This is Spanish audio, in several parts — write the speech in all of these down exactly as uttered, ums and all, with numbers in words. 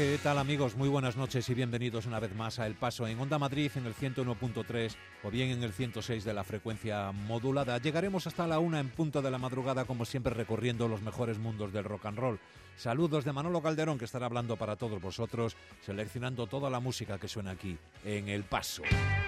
¿Qué tal, amigos? Muy buenas noches y bienvenidos una vez más a El Paso en Onda Madrid en el ciento uno punto tres o bien en el ciento seis de la frecuencia modulada. Llegaremos hasta la una en punto de la madrugada, como siempre, recorriendo los mejores mundos del rock and roll. Saludos de Manolo Calderón, que estará hablando para todos vosotros, seleccionando toda la música que suena aquí en El Paso.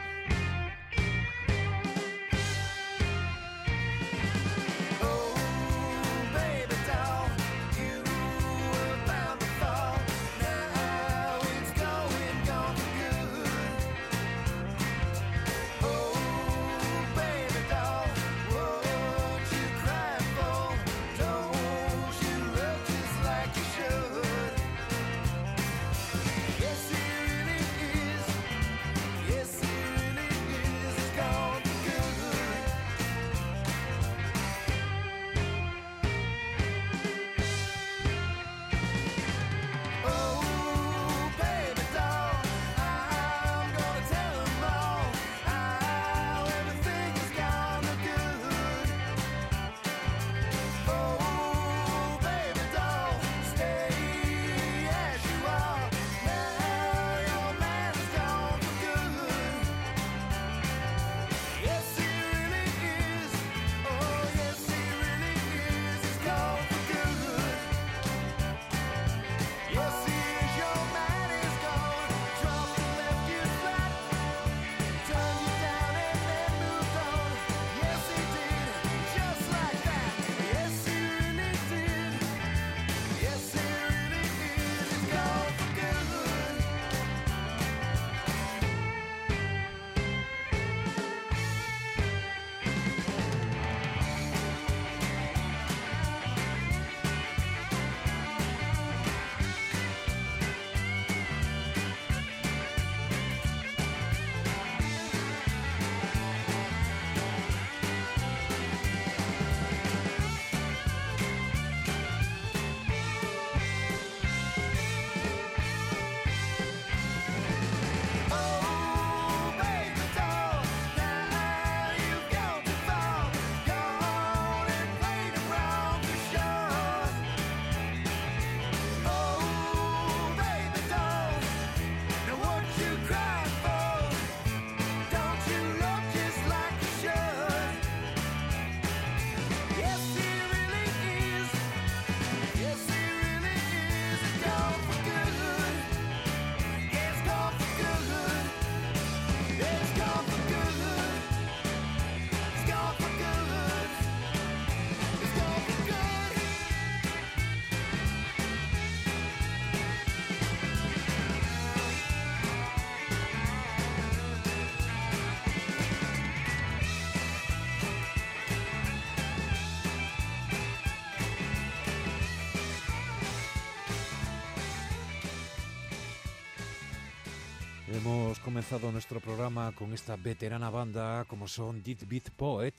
Hemos comenzado nuestro programa con esta veterana banda como son Dead Beat Poet,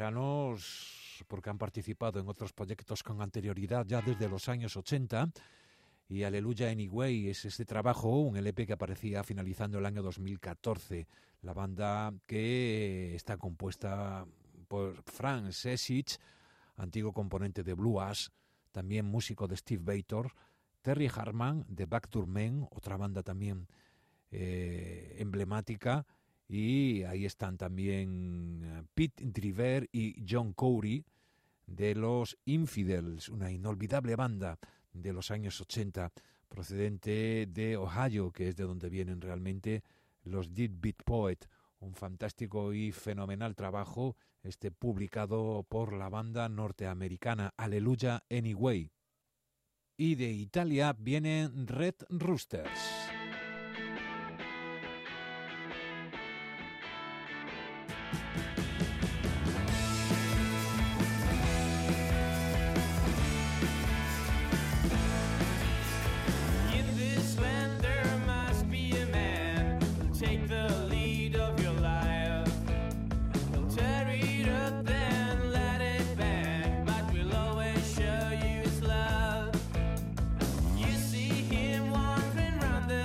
veteranos porque han participado en otros proyectos con anterioridad ya desde los años ochenta, y Hallelujah Anyway es este trabajo, un L P que aparecía finalizando el año dos mil catorce. La banda que está compuesta por Frank Sesich, antiguo componente de Blue Ash, también músico de Steve Bator, Terry Hartman de Backdoor Men, otra banda también Eh, emblemática, y ahí están también Pete Driver y John Corey de los Infidels, una inolvidable banda de los años ochenta procedente de Ohio, que es de donde vienen realmente los Dead Beat Poet, un fantástico y fenomenal trabajo este publicado por la banda norteamericana Hallelujah Anyway. Y de Italia vienen Red Roosters. Round the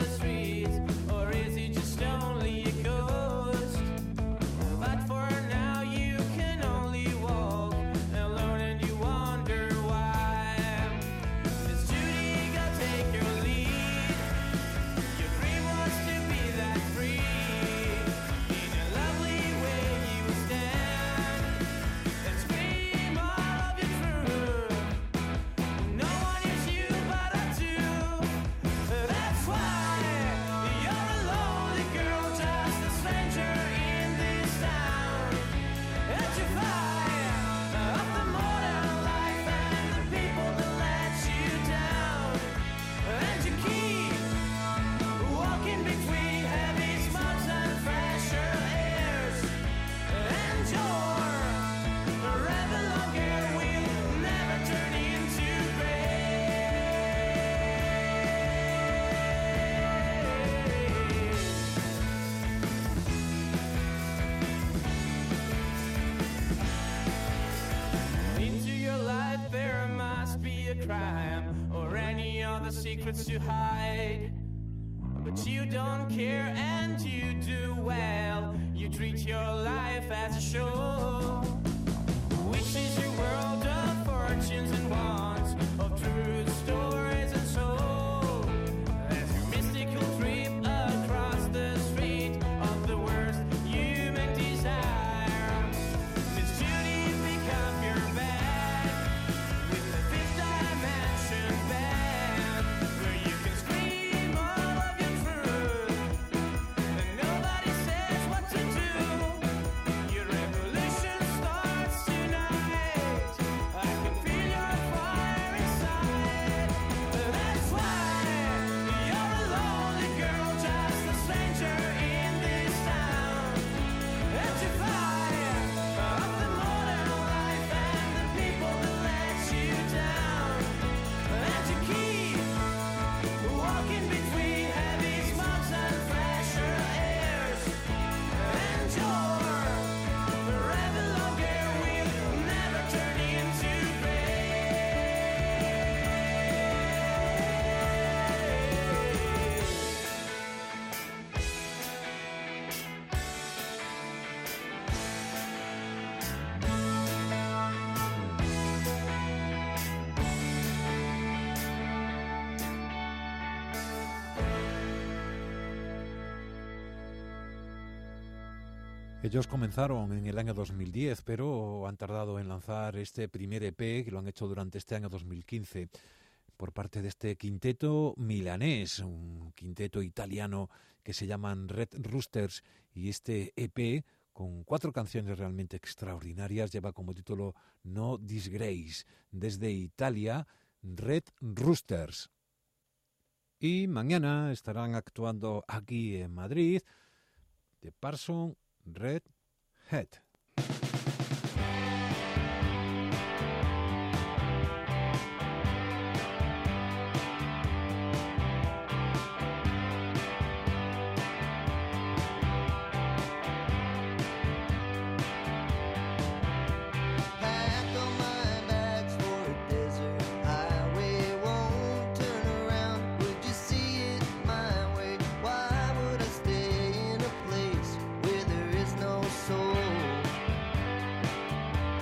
secrets to hide. But you don't care and you do well. You treat your life as a show. Which is your world of fortunes and wants, of truth, stories and soul. As your mystical trip across the street of the worst human desire. This duty pick up your bag with the fifth dimension band, where you can scream all of your truth and nobody says what to do. Your revolution starts tonight. I can feel your fire inside. That's why you're a lonely girl, just a stranger in this town. And you fire of the modern life and the people that let you down. And you keep walking between heavy smokes and fresher airs. And your rebel longer will never turn into gray. Ellos comenzaron en el año dos mil diez, pero han tardado en lanzar este primer E P, que lo han hecho durante este año dos mil quince, por parte de este quinteto milanés, un quinteto italiano que se llaman Red Roosters, y este E P, con cuatro canciones realmente extraordinarias, lleva como título No Disgrace. Desde Italia, Red Roosters. Y mañana estarán actuando aquí en Madrid, The Parson Red Head. Pack all my bags for a desert highway. Won't turn around. Would you see it my way? Why would I stay in a place where there is no soul?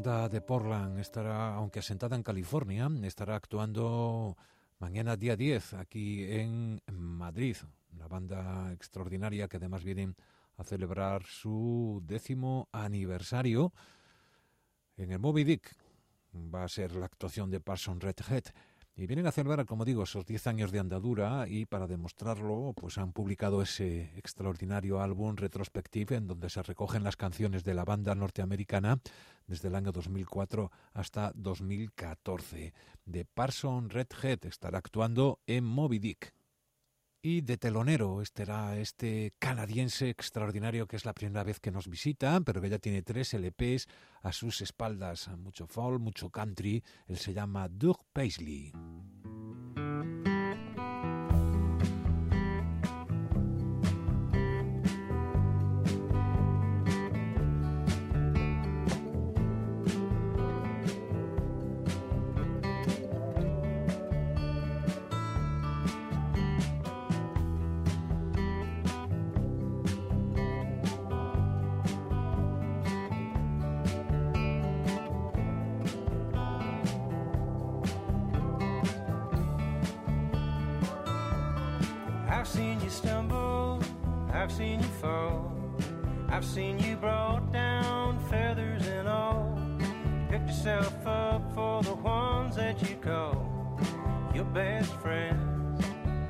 banda de Portland estará, aunque asentada en California, estará actuando mañana día diez aquí en Madrid. Una banda extraordinaria que además viene a celebrar su décimo aniversario en el Moby Dick. Va a ser la actuación de Parson Redhead. Y vienen a celebrar, como digo, esos diez años de andadura, y para demostrarlo pues han publicado ese extraordinario álbum Retrospective en donde se recogen las canciones de la banda norteamericana desde el año dos mil cuatro hasta dos mil catorce. The Parson Redhead estará actuando en Moby Dick. Y de telonero estará este canadiense extraordinario que es la primera vez que nos visita, pero que ya tiene tres L Pes a sus espaldas. Mucho folk, mucho country. Él se llama Doug Paisley. I've seen you stumble, I've seen you fall, I've seen you brought down, feathers and all. You picked yourself up for the ones that you call your best friends.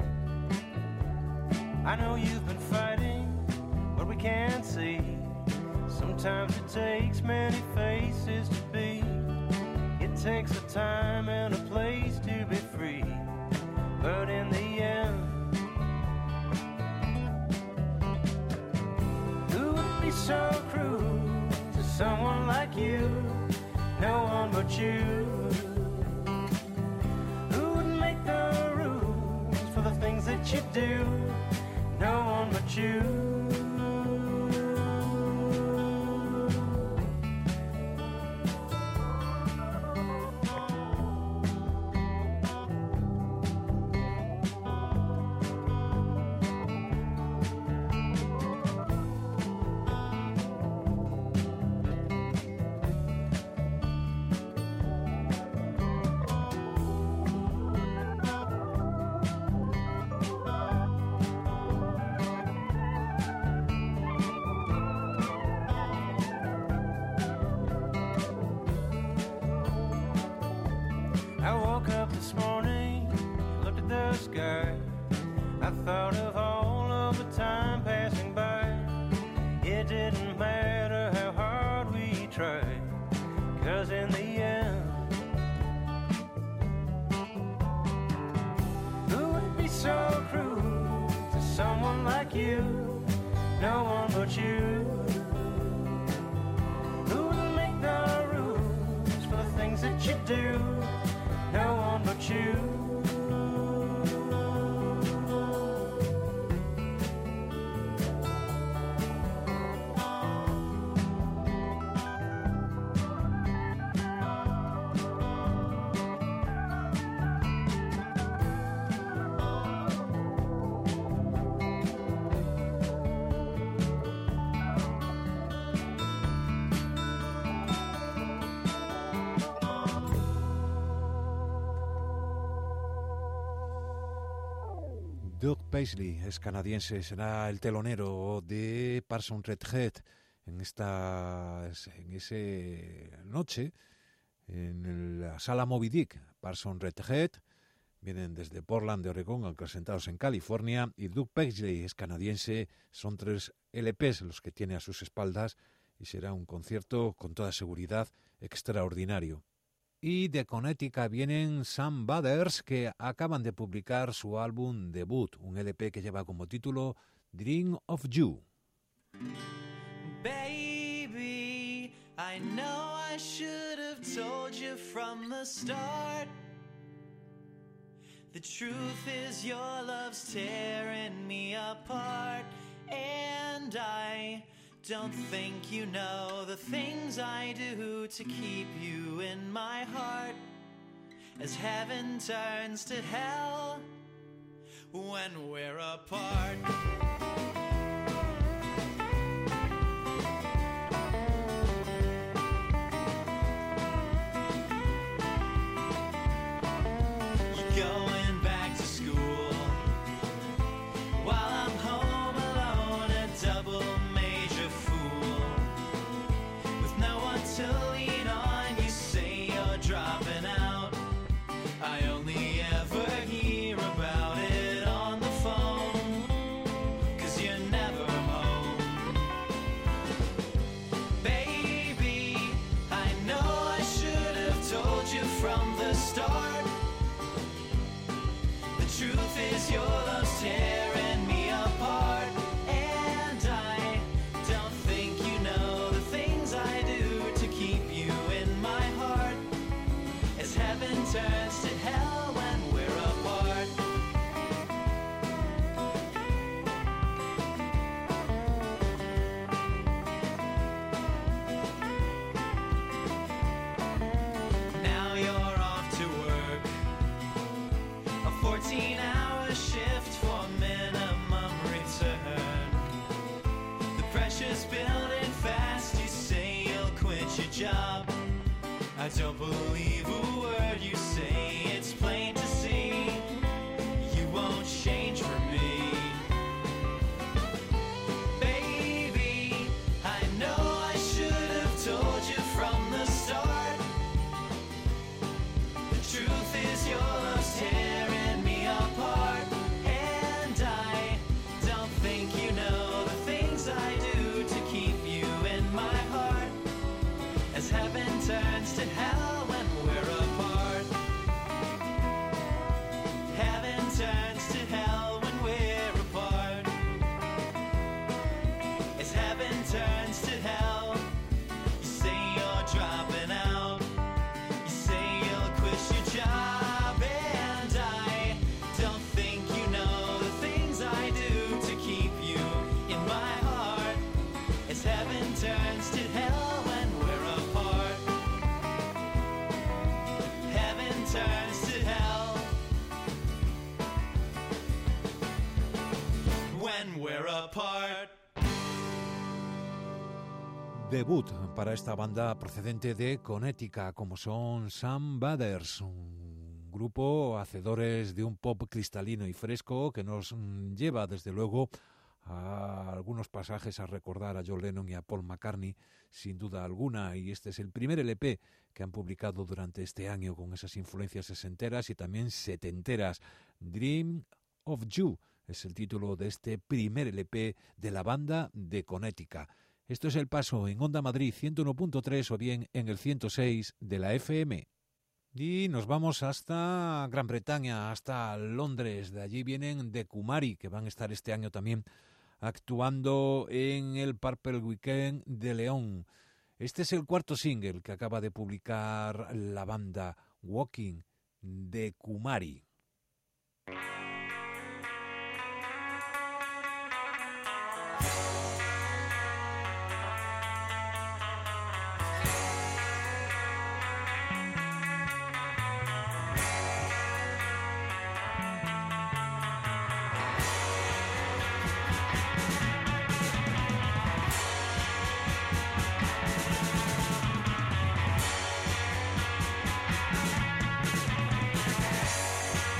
I know you've been fighting what we can't see. Sometimes it takes many faces to be. It takes a time and a place to be free. But in the end, so cruel to someone like you, no one but you. Who would make the rules for the things that you do? No one but you. I woke up this morning, looked at the sky. I thought of all of the time passing by. It didn't matter how hard we tried, 'cause in the end, who would be so cruel to someone like you? No one but you. Who would make the rules for the things that you do? No one but you. Doug Paisley es canadiense, será el telonero de Parson Redhead en esta en ese noche en la sala Moby Dick. Parson Redhead vienen desde Portland de Oregón, aunque asentados en California, y Doug Paisley es canadiense. Son tres L Pes los que tiene a sus espaldas y será un concierto con toda seguridad extraordinario. Y de Connecticut vienen Sam Butters, que acaban de publicar su álbum debut, un L P que lleva como título Dream of You. Baby, I know I should have told you from the start. The truth is your love's tearing me apart, and I don't think you know the things I do to keep you in my heart, as heaven turns to hell when we're apart. I don't believe a word you say. It's plain to see you won't change for me. Baby, I know I should have told you from the start. The truth is your love's tearing me apart, and I don't think you know the things I do to keep you in my heart. As heaven turns to hell when we're apart. Heaven turns to hell when we're apart. As heaven turns to hell, you say you're dropping out. You say you'll quit your job, and I don't think you know the things I do to keep you in my heart. As heaven turns to hell when we're apart. Heaven turns to hell when we're apart. Debut para esta banda procedente de Connecticut, como son Sam Bathers, un grupo hacedores de un pop cristalino y fresco que nos mm, lleva desde luego a algunos pasajes a recordar a John Lennon y a Paul McCartney, sin duda alguna, y este es el primer L P que han publicado durante este año con esas influencias sesenteras y también setenteras. Dream of You es el título de este primer L P de la banda de Connecticut. Esto es El Paso en Onda Madrid ciento uno punto tres o bien en el ciento seis de la F M. Y nos vamos hasta Gran Bretaña, hasta Londres. De allí vienen The Kumari, que van a estar este año también actuando en el Purple Weekend de León. Este es el cuarto single que acaba de publicar la banda, Walking, The Kumari. Walking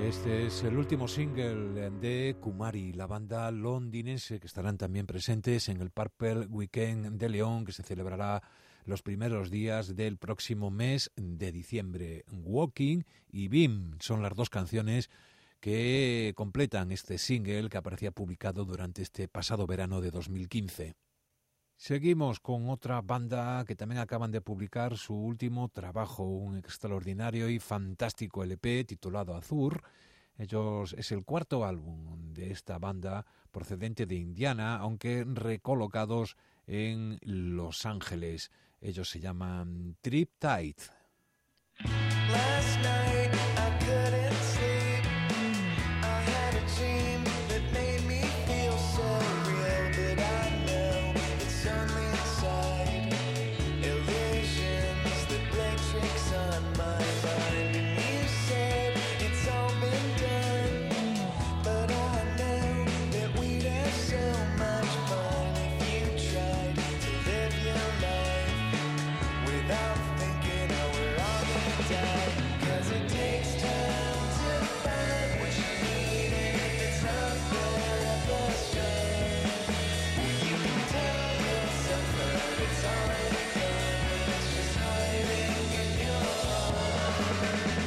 Este es el último single de Kumari, la banda londinense que estarán también presentes en el Purple Weekend de León, que se celebrará los primeros días del próximo mes de diciembre. Walking y Beam son las dos canciones que completan este single que aparecía publicado durante este pasado verano de dos mil quince. Seguimos con otra banda que también acaban de publicar su último trabajo, un extraordinario y fantástico L P titulado Azur. Ellos es el cuarto álbum de esta banda procedente de Indiana, aunque recolocados en Los Ángeles. Ellos se llaman Triptide. Last night I couldn't sleep. I had a dream that made me feel so real, but I know it's only inside. Illusions that play tricks on my mind. And you said it's all been done, but I know that we'd have so much fun if you tried to live your life without thinking, oh, we're all gonna die. 'Cause it takes time to find what you need, and if it's not there at the start, you can tell yourself that it's already done, when it's just hiding in your heart.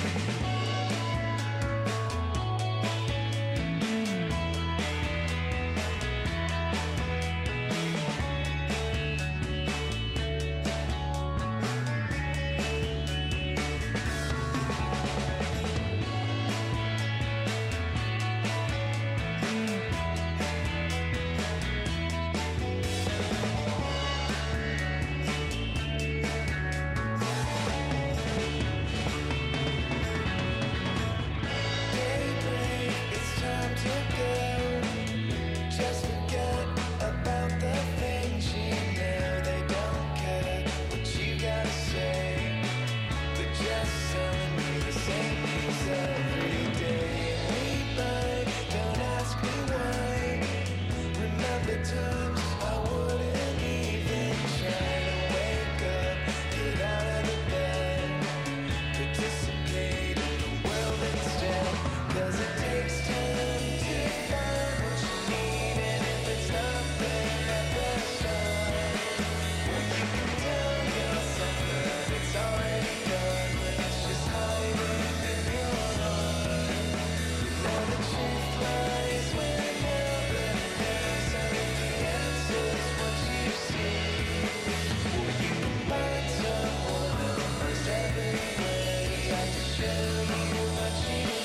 Daybreak, it's time to go. Just forget about the things you know. They don't care what you gotta say. They're just telling me the same news every day. We fight, don't ask me why. Remember times I wouldn't even try to wake up, get out of the bed, participate in the world instead. 'Cause it takes time to find what you need, and if it's not there at the start, well, you can tell yourself that it's already done, when it's just hiding in your heart. Now the truth lies whenever there's only answers what you see. Well, you can find someone almost everywhere. You have to show you what you need.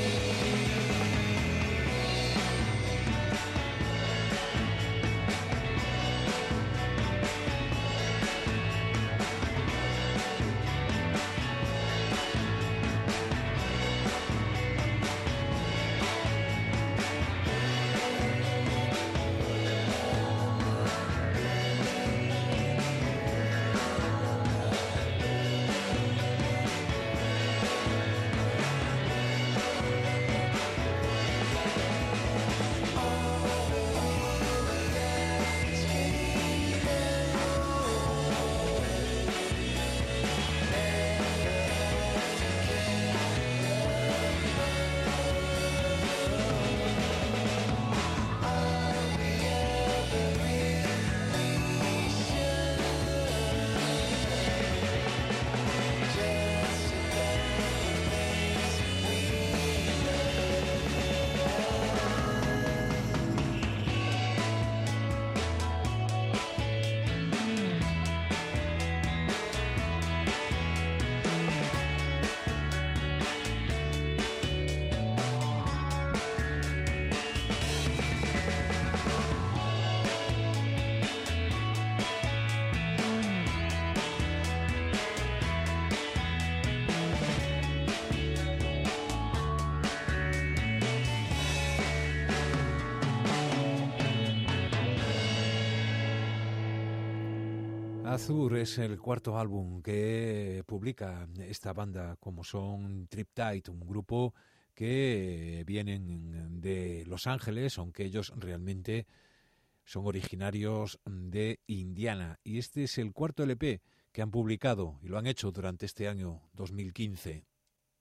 Azur es el cuarto álbum que publica esta banda, como son Triptide, un grupo que vienen de Los Ángeles, aunque ellos realmente son originarios de Indiana. Y este es el cuarto L P que han publicado y lo han hecho durante este año dos mil quince.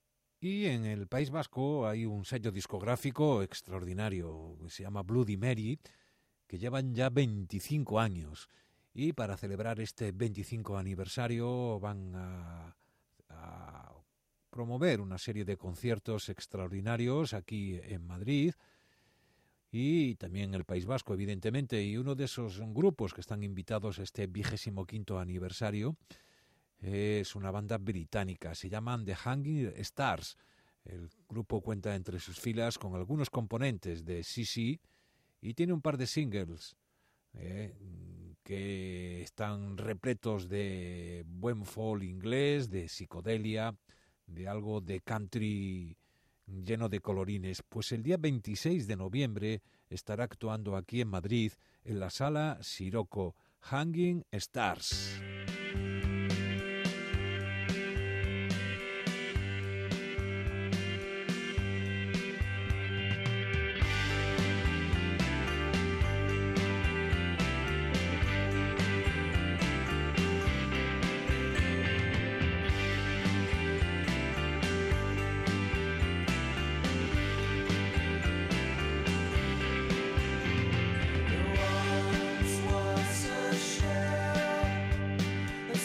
Y en el País Vasco hay un sello discográfico extraordinario que se llama Bloody Mary, que llevan ya veinticinco años. Y para celebrar este veinticinco aniversario van a, a promover una serie de conciertos extraordinarios aquí en Madrid y también en el País Vasco, evidentemente. Y uno de esos grupos que están invitados a este vigésimo quinto aniversario es una banda británica, se llaman The Hanging Stars. El grupo cuenta entre sus filas con algunos componentes de C C y tiene un par de singles eh, que están repletos de buen folk inglés, de psicodelia, de algo de country lleno de colorines. Pues el día veintiséis de noviembre estará actuando aquí en Madrid en la Sala Siroco, Hanging Stars. Was a shell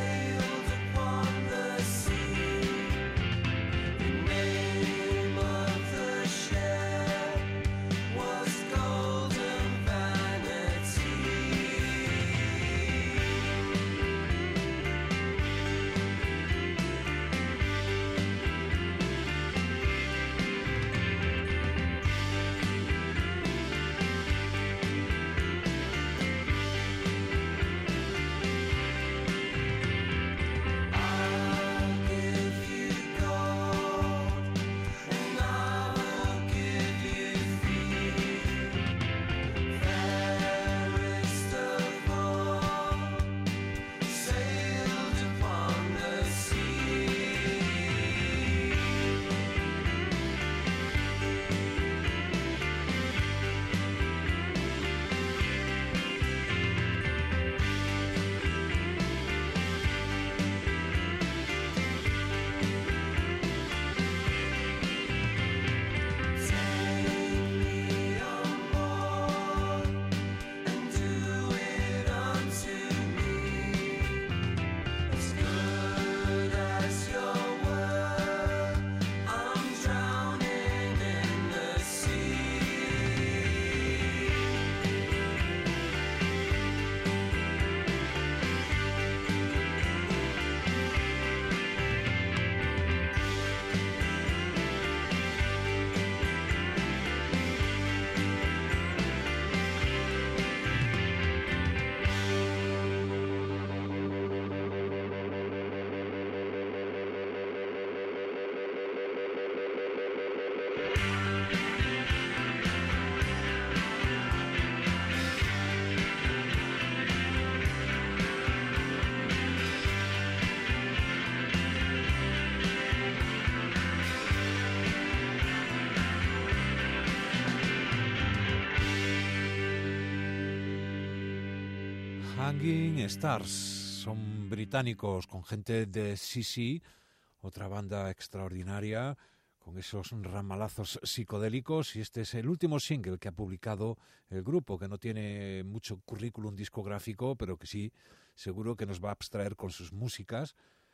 Hanging Stars son británicos con gente de C C, otra banda extraordinaria con esos ramalazos psicodélicos, y este es el último single que ha publicado el grupo, que no tiene mucho currículum discográfico, pero que sí, seguro que nos va a abstraer con sus músicas,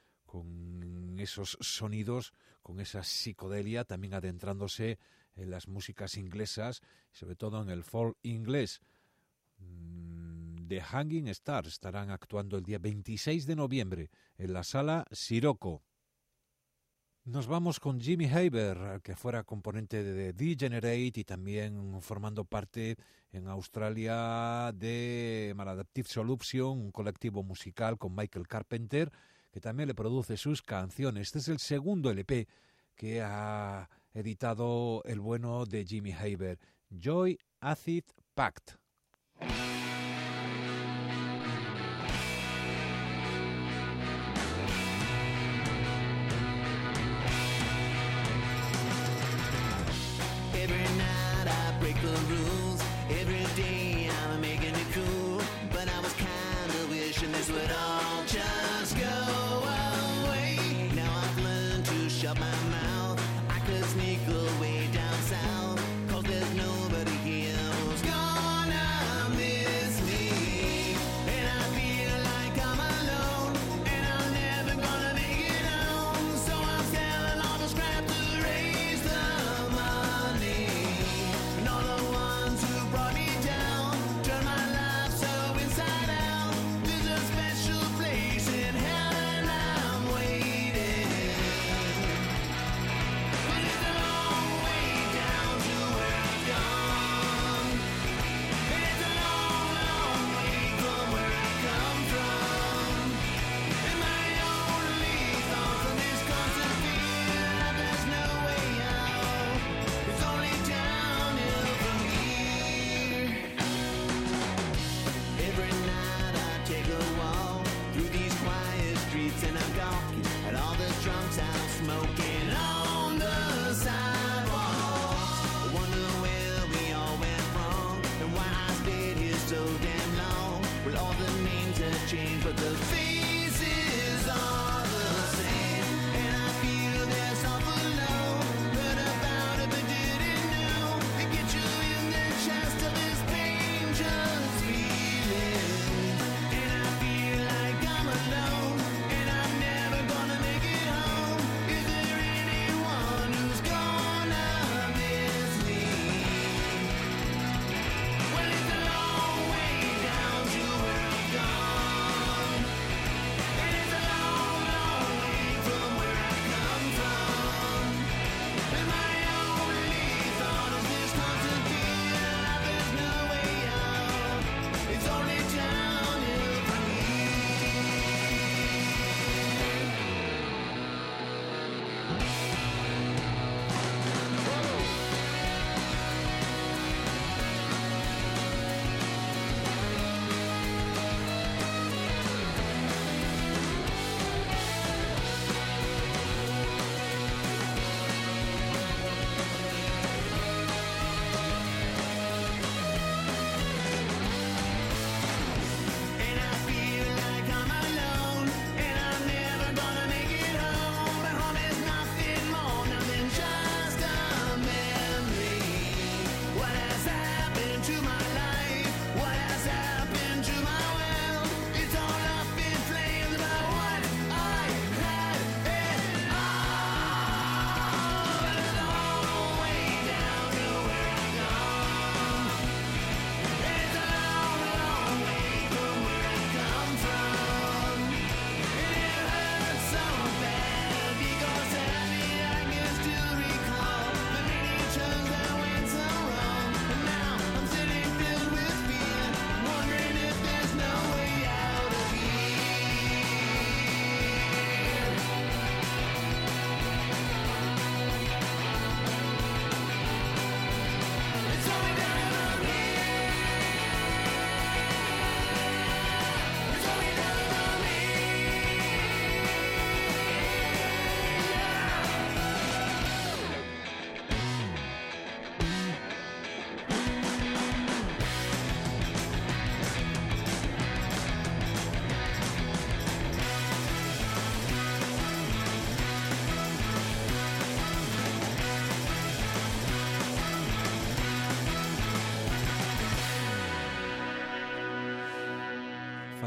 con esos sonidos, con esa psicodelia, también adentrándose en las músicas inglesas, sobre todo en el folk inglés. The Hanging Stars estarán actuando el día veintiséis de noviembre en la Sala Siroco. Nos vamos con Jimmy Haber, que fuera componente de D-Generate y también formando parte en Australia de Maladaptive Solution, un colectivo musical con Michael Carpenter, que también le produce sus canciones. Este es el segundo L P que ha editado el bueno de Jimmy Haber, Joy Acid Pact. Every night I break the rules. Every day I'm making it cool. But I was kinda wishing this would all just go away. Now I've learned to shut my mouth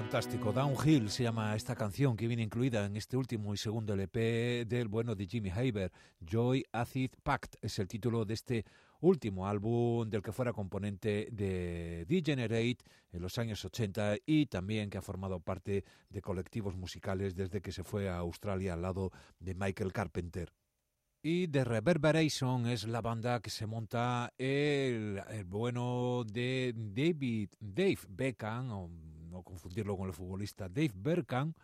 Fantástico. Downhill se llama esta canción que viene incluida en este último y segundo L P del bueno de Jimmy Haber. Joy Acid Pact es el título de este último álbum del que fuera componente de Degenerate en los años ochenta y también que ha formado parte de colectivos musicales desde que se fue a Australia al lado de Michael Carpenter. Y The Reverberation es la banda que se monta el, el bueno de David, Dave Beckham, o no confundirlo con el futbolista Dave Bergkamp,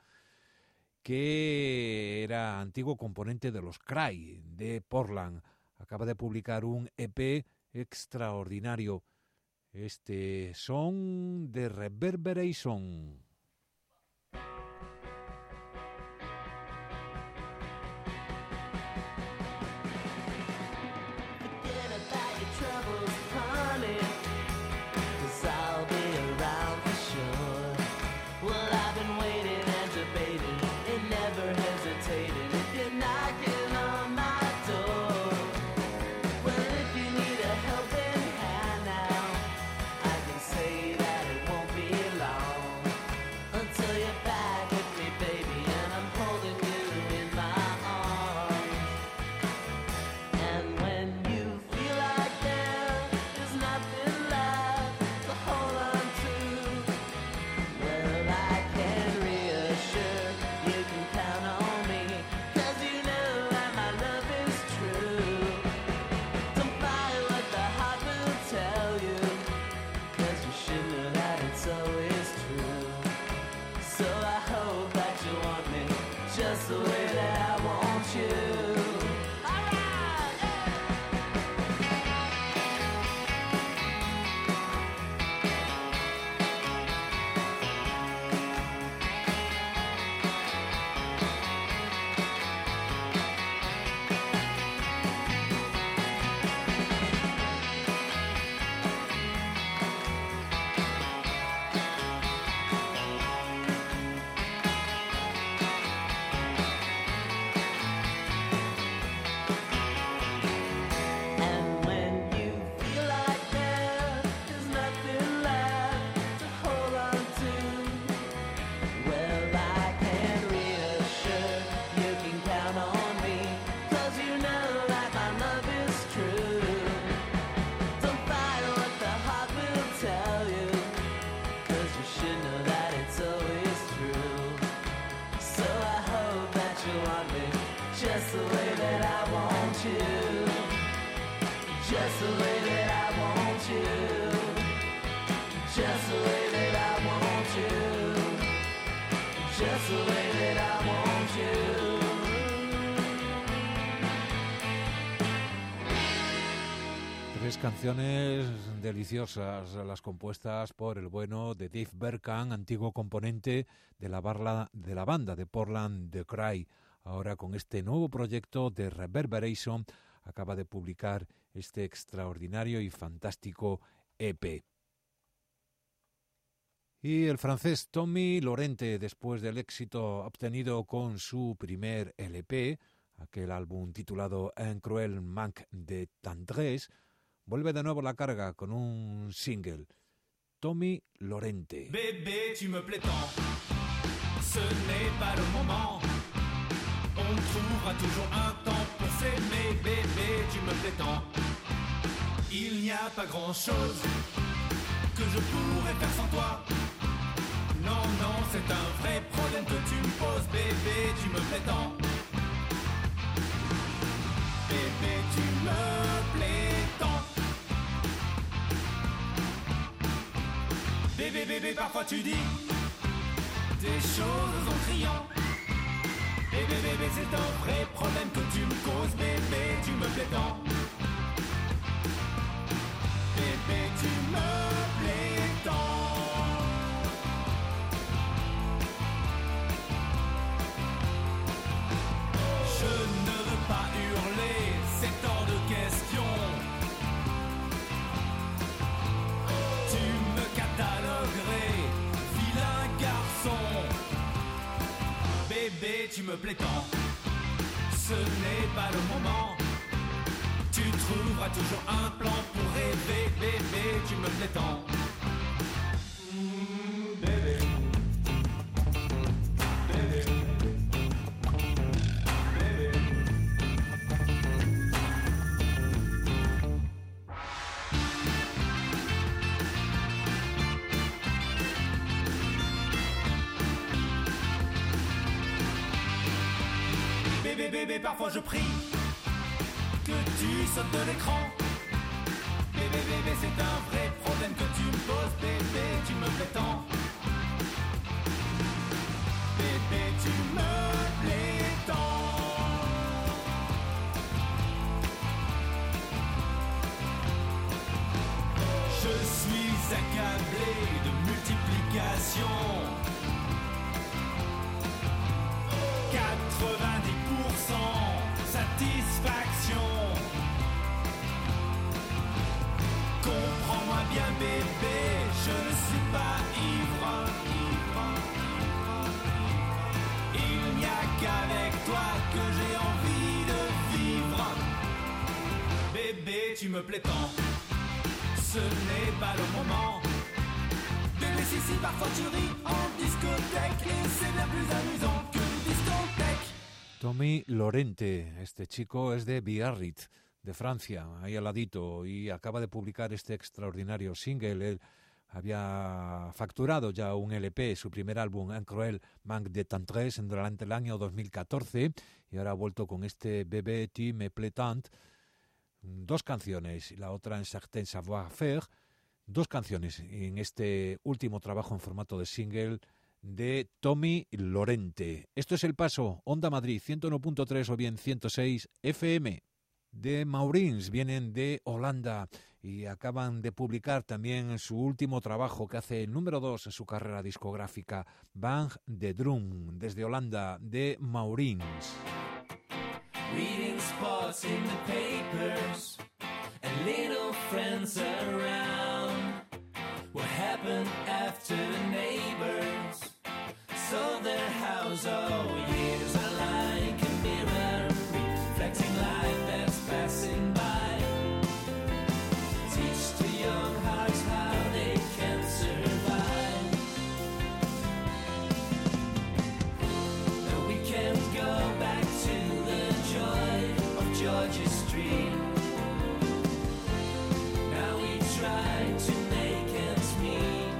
que era antiguo componente de los Cry de Portland. Acaba de publicar un E P extraordinario. Este son The Reverberation. Tres canciones deliciosas, las compuestas por el bueno de Dave Bergkamp, antiguo componente de la, barla, de la banda de Portland The Cry. Ahora con este nuevo proyecto de Reverberation acaba de publicar este extraordinario y fantástico E P. Y el francés Tommy Lorente, después del éxito obtenido con su primer L P, aquel álbum titulado Un cruel manque de tendresse, vuelve de nuevo la carga con un single. Tommy Lorente. Bébé, tu me plais tant, ce n'est pas le moment. On trouvera toujours un temps pour s'aimer. Bébé, tu me plais tant. Il n'y a pas grand-chose que je pourrais faire sans toi. Non, non, c'est un vrai problème que tu me poses. Bébé, tu me plais tant. Bébé, tu me plais tant. Bébé, bébé, parfois tu dis des choses en criant. Bébé, bébé, c'est un vrai problème que tu me causes. Bébé, tu me plais tant. Bébé, tu me plais tant. Je ne veux pas hurler, c'est hors de question. Tu me cataloguerais, vilain garçon. Bébé, tu me plais tant. Ce n'est pas le moment. Tu trouveras toujours un plan pour rêver. Bébé, tu me plais tant. Mmh, bébé. Bébé, bébé, parfois je prie que tu sautes de l'écran. Bébé, bébé, c'est un vrai problème que tu me poses. Bébé, tu me plais tant. Bébé, tu me plais tant. Je suis accablé de multiplication. quatre-vingt-dix pour cent satisfaction. Comprends-moi bien bébé, je ne suis pas ivre, ivre, ivre. Il n'y a qu'avec toi que j'ai envie de vivre. Bébé, tu me plais tant. Ce n'est pas le moment. Bébé, si si parfois tu ris en discothèque, et c'est bien plus amusant que une discothèque. Tommy Lorente, este chico es de Biarritz, de Francia, ahí al ladito, y acaba de publicar este extraordinario single. Él había facturado ya un L P, su primer álbum, Un cruel manque de tendresse, durante el año dos mil catorce, y ahora ha vuelto con este Bébé, tu me plais tant. Dos canciones, y la otra en Certain Savoir-Faire, dos canciones en este último trabajo en formato de single de Tommy Lorente. Esto es El Paso, Onda Madrid, ciento uno punto tres o bien ciento seis F M. De Maurins, vienen de Holanda y acaban de publicar también su último trabajo, que hace el número dos en su carrera discográfica, Bang de Drum, desde Holanda, de Maurins. Reading spots in the papers and little friends around. What happened after the neighbors sold their house? Oh, years are like a mirror reflecting life that's passing by. Teach the young hearts how they can survive. No, we can't go back to the joy of Georgia Street. Now we try to make ends meet.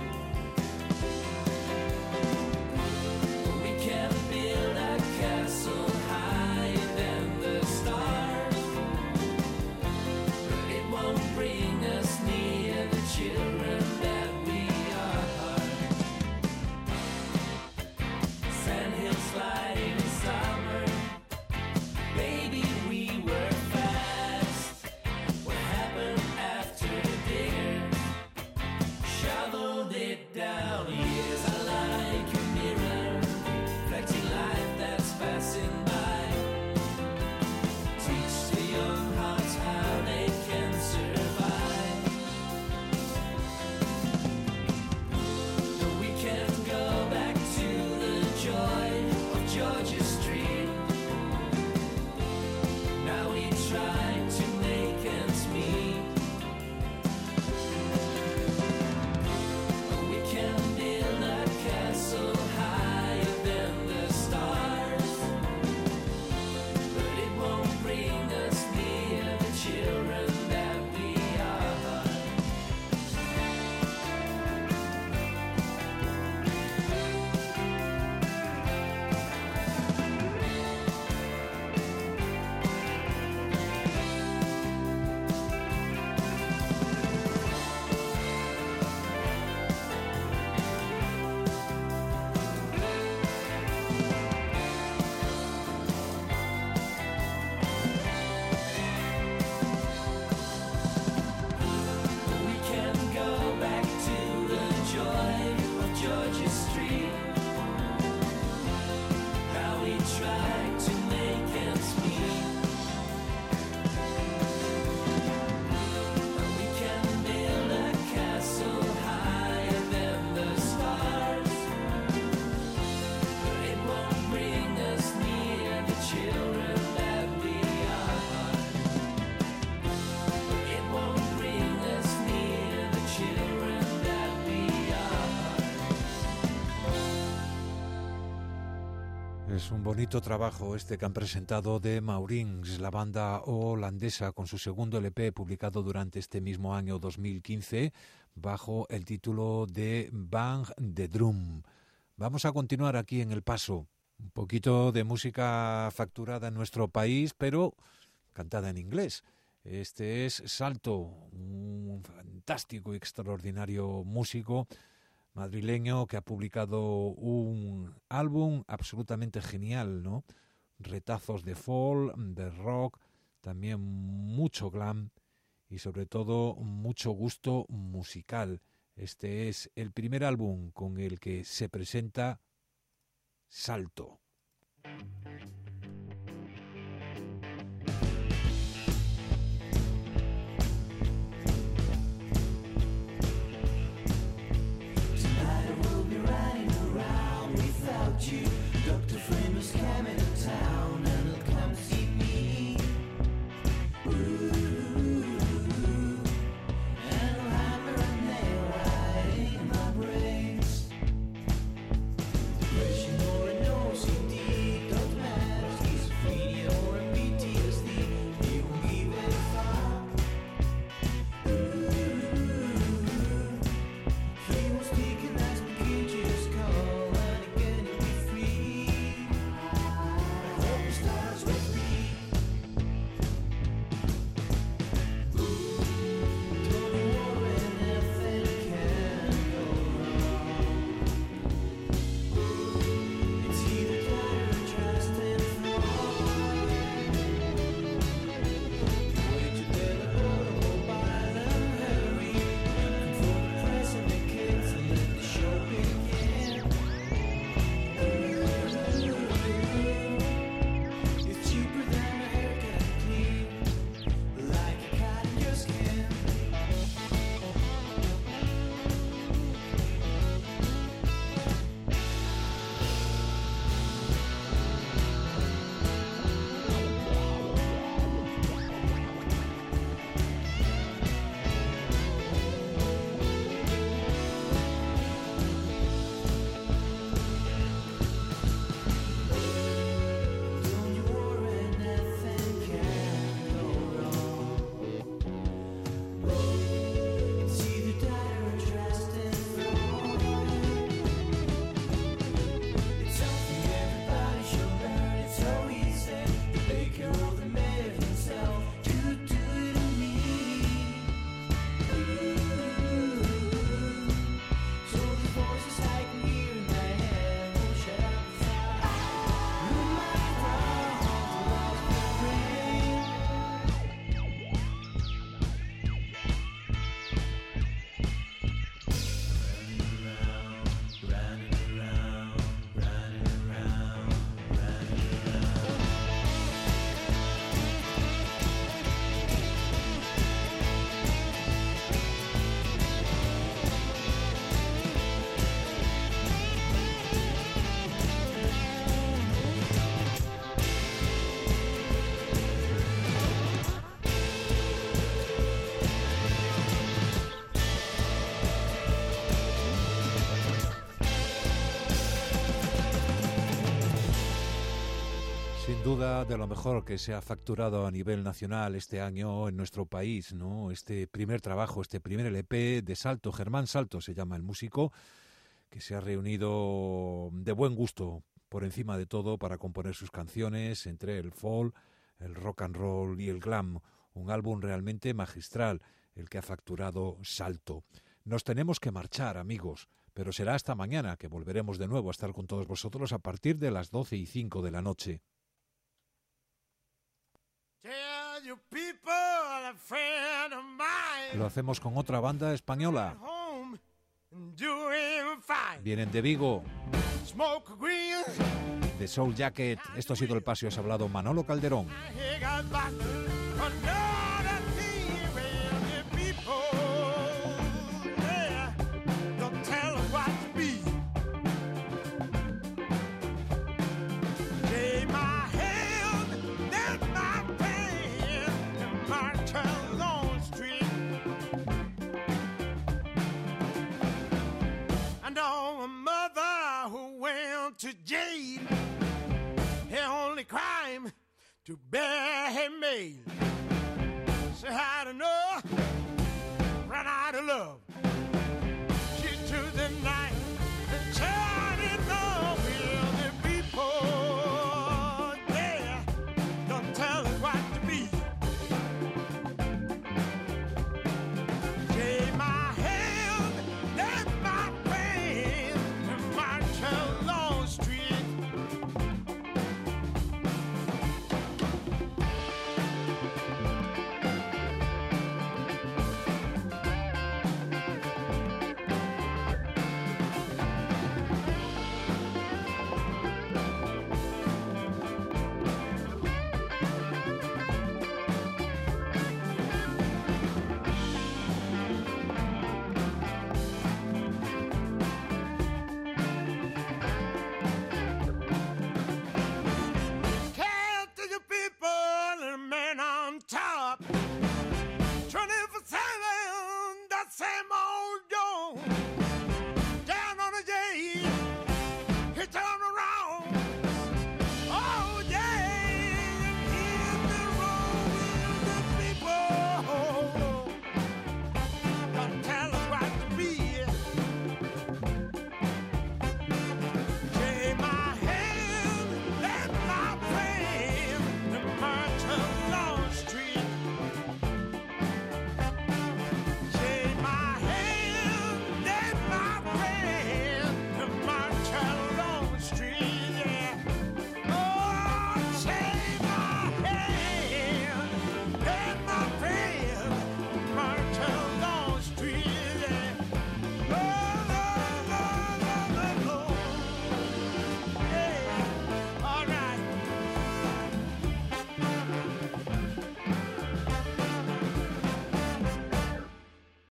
We can build a castle higher than the stars, but it won't bring us near the children that we are. Sandhills sliding in summer. Baby, we were fast. What happened after the diggers shoveled it down? Years are like a mirror reflecting life that's passing by. Teach the young hearts how they can survive. No, we can't go back to the joy of Georgia Street. Now we try to make ends meet. We can build a castle higher than the stars, but it won't bring us near the children that we are. We can go back to the joy of Georgia Street. Now we try to make ends meet. We can build a castle higher than the stars, but it won't bring us near the children that we are. It won't bring us near the children that we are. Es un bonito trabajo este que han presentado de Maurins, la banda holandesa, con su segundo L P publicado durante este mismo año dos mil quince bajo el título de Bang de Drum. Vamos a continuar aquí en El Paso. Un poquito de música facturada en nuestro país, pero cantada en inglés. Este es Salto, un fantástico y extraordinario músico madrileño que ha publicado un álbum absolutamente genial, ¿no? Retazos de folk, de rock, también mucho glam y sobre todo mucho gusto musical. Este es el primer álbum con el que se presenta Salto. You. Doctor Flynn was coming to town and he'll come see me. Ooh, and he'll hammer a nail right in my brains. Depression or a no C D, don't matter. Schizophrenia or a P T S D, he won't give it a fuck. Ooh, he was thinking that's what kid just called. Duda de lo mejor que se ha facturado a nivel nacional este año en nuestro país, ¿no? Este primer trabajo, este primer L P de Salto, Germán Salto se llama el músico, que se ha reunido de buen gusto por encima de todo para componer sus canciones entre el folk, el rock and roll y el glam. Un álbum realmente magistral, el que ha facturado Salto. Nos tenemos que marchar, amigos, pero será hasta mañana que volveremos de nuevo a estar con todos vosotros a partir de las doce y cinco de la noche. Lo hacemos con otra banda española. Vienen de Vigo, de Soul Jacket. Esto ha sido El Paseo, has hablado Manolo Calderón. To jail, her only crime to bear her mail. She had enough, ran out of love. She took the knife and tried it all with the people. hacemos?